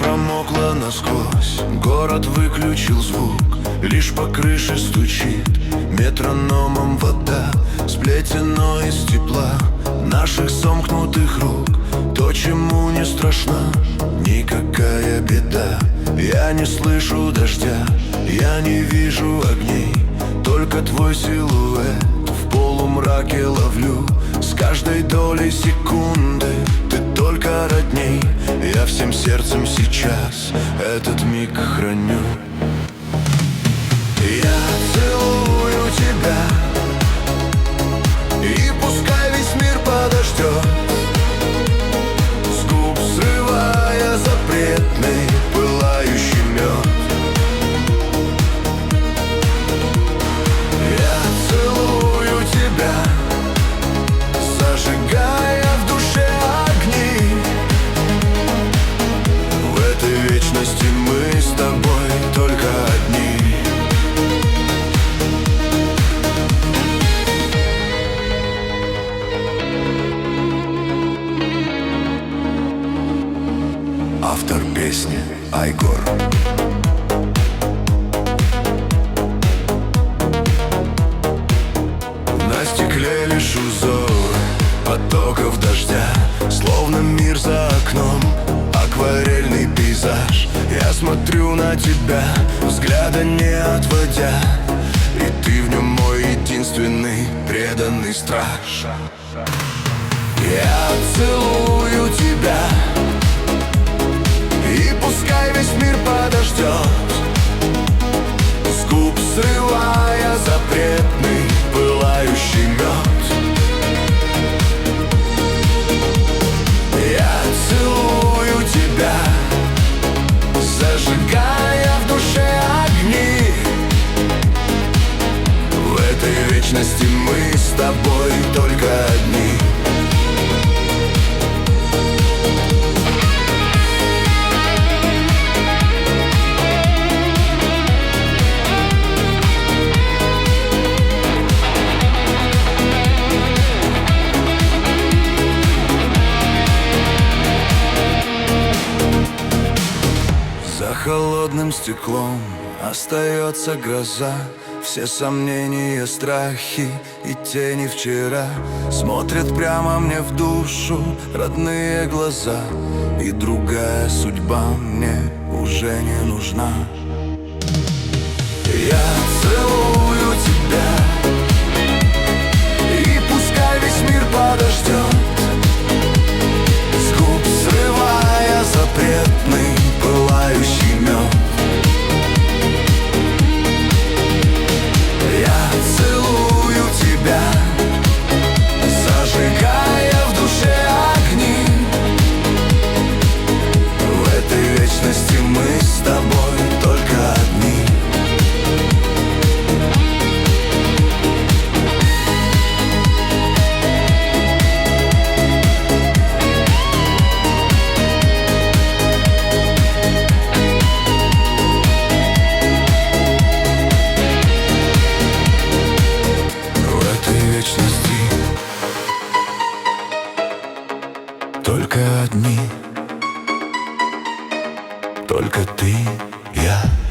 промокла насквозь, город выключил звук, лишь по крыше стучит метрономом вода, сплетено из тепла наших сомкнутых рук. То, чему не страшна никакая беда. Я не слышу дождя, я не вижу огней, только твой силуэт в полумраке ловлю. С каждой долей секунды ты только родней. Я всем сердцем сейчас этот миг храню. Я целую тебя, и пускай весь мир подождет, с губ срывая запретный пылающий мед. Я целую тебя, зажигая в душе огни. В этой вечности мы с тобой только одни. Автор песни Айгор. На стекле лишь узоры потоков дождя, словно мир за окном, акварельный пейзаж. Я смотрю на тебя, взгляда не отводя, и ты в нем мой единственный преданный страж. Я целую тебя, и пускай весь мир подождет, с губ срывая запретный пылающий мед. Я целую тебя, зажигая в душе огни. В этой вечности мы с тобой только одни. За холодным стеклом остается гроза, все сомнения, страхи и тени вчера смотрят прямо мне в душу родные глаза, и другая судьба мне уже не нужна. Я целую тебя, и пускай весь мир подождет, с губ срывая запретный пылающий мед. Я целую тебя, зажигая в душе огни. В этой вечности мы с тобой только одни. Только одни, только ты, я.